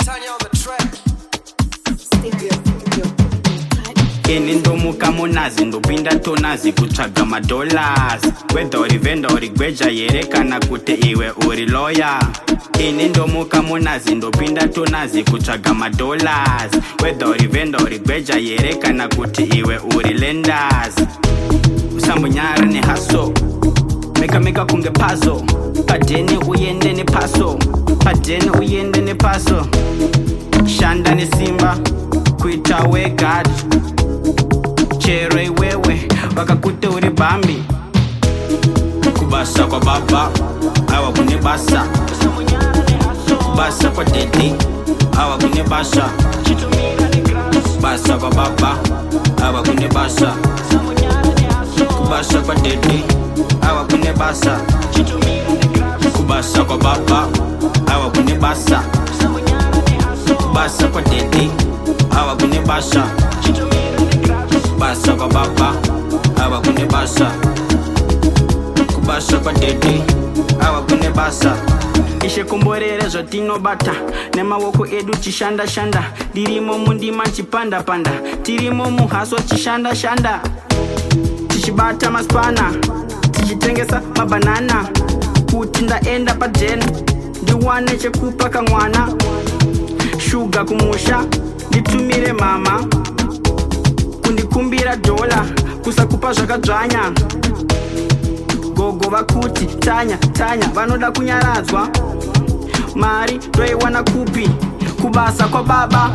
ini ndomuka munazi ndopinda tonazi kutsvaga madollars whether uri venda uri gweja here kana kuti iwe uri lawyer. Ini ndomuka munazi ndopinda tonazi kutsvaga madollars whether uri venda uri gweja here kana kuti iwe uri lenders. Usambonyara nehaso meka kunge pazo padeni uyende nepaso padeni uyende nepaso shanda nesimba kuita wegad chero iwewe wakakute uri bambi kubasa kwa baba awa kune basa basa kwa dede awa kune basa basa kwa baba awa kune basa kubasa kwa dede awa kune basa kubasa kwa baba awa kune basa basa kwa dede awa kune basa basa kwa baba awa kune basa kubasa kwa dede awa kune basa. Ishe kumborere zvatinobata nemaoko edu chishanda dirimo mundima chipanda tirimo muhaso chishanda tichibata maspana tichitengesa mabanana kuti ndaenda pajeni ndiwane chekupa kamwana shuga kumusha nditumire mama kundikumbira dola kusakupa zvakadzvanya gogo vakuti tanya vanoda kunyaradzwa mari toiwana kupi kubasa kwa baba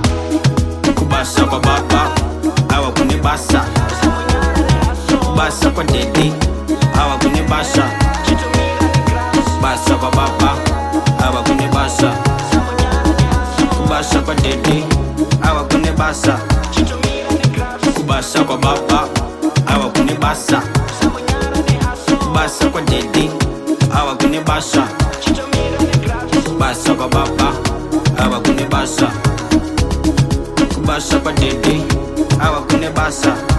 awa kune basa basa kwa dede awa kune basa basa kwa baba awa kune basa kubasa kwa dede awa kune basa kubasa kwa baba awa kune basa basa kwa dede awa kune basa basa kwa baba awa kune basa kubasa kwa dede awa kune basa.